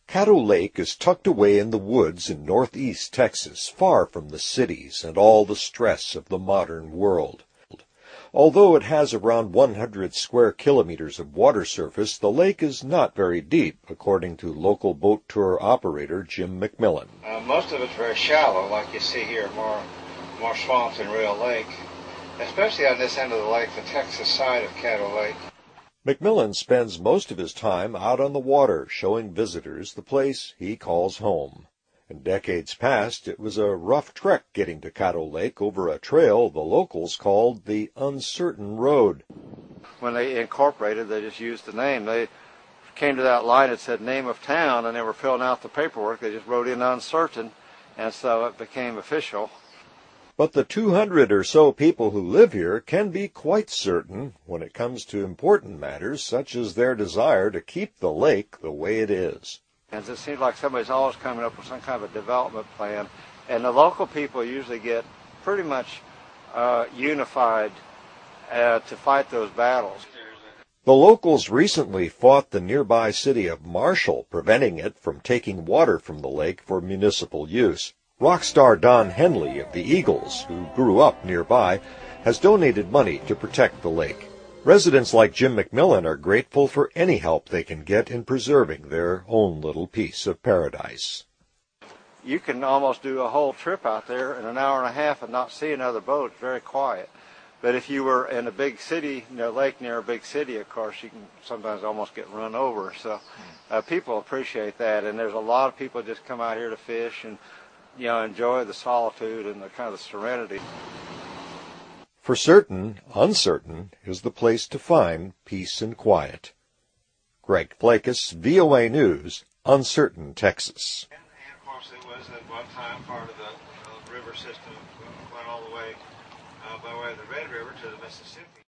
Caddo Lake is tucked away in the woods in northeast Texas, far from the cities and all the stress of the modern world. Although it has around 100 square kilometers of water surface, the lake is not very deep, according to local boat tour operator Jim McMillan. Most of it's very shallow, like you see here, more swamp than real lake, especially on this end of the lake, the Texas side of Caddo Lake. McMillan spends most of his time out on the water, showing visitors the place he calls home. In decades past, it was a rough trek getting to Caddo Lake over a trail the locals called the Uncertain Road. When they incorporated, they just used the name. They came to that line that said name of town, and they were filling out the paperwork. They just wrote in Uncertain, and so it became official. But the 200 or so people who live here can be quite certain when it comes to important matters such as their desire to keep the lake the way it is. And it seems like somebody's always coming up with some kind of a development plan, and the local people usually get pretty much unified to fight those battles. The locals recently fought the nearby city of Marshall, preventing it from taking water from the lake for municipal use. Rock star Don Henley of the Eagles, who grew up nearby, has donated money to protect the lake. Residents like Jim McMillan are grateful for any help they can get in preserving their own little piece of paradise. You can almost do a whole trip out there in an hour and a half and not see another boat. It's very quiet. But if you were in a big city, lake near a big city, of course, you can sometimes almost get run over. So people appreciate that, and there's a lot of people just come out here to fish and enjoy the solitude and the kind of the serenity. For certain, Uncertain is the place to find peace and quiet. Greg Flakus, VOA News, Uncertain, Texas. And of course, it was at one time part of the river system, went all the way by way of the Red River to the Mississippi.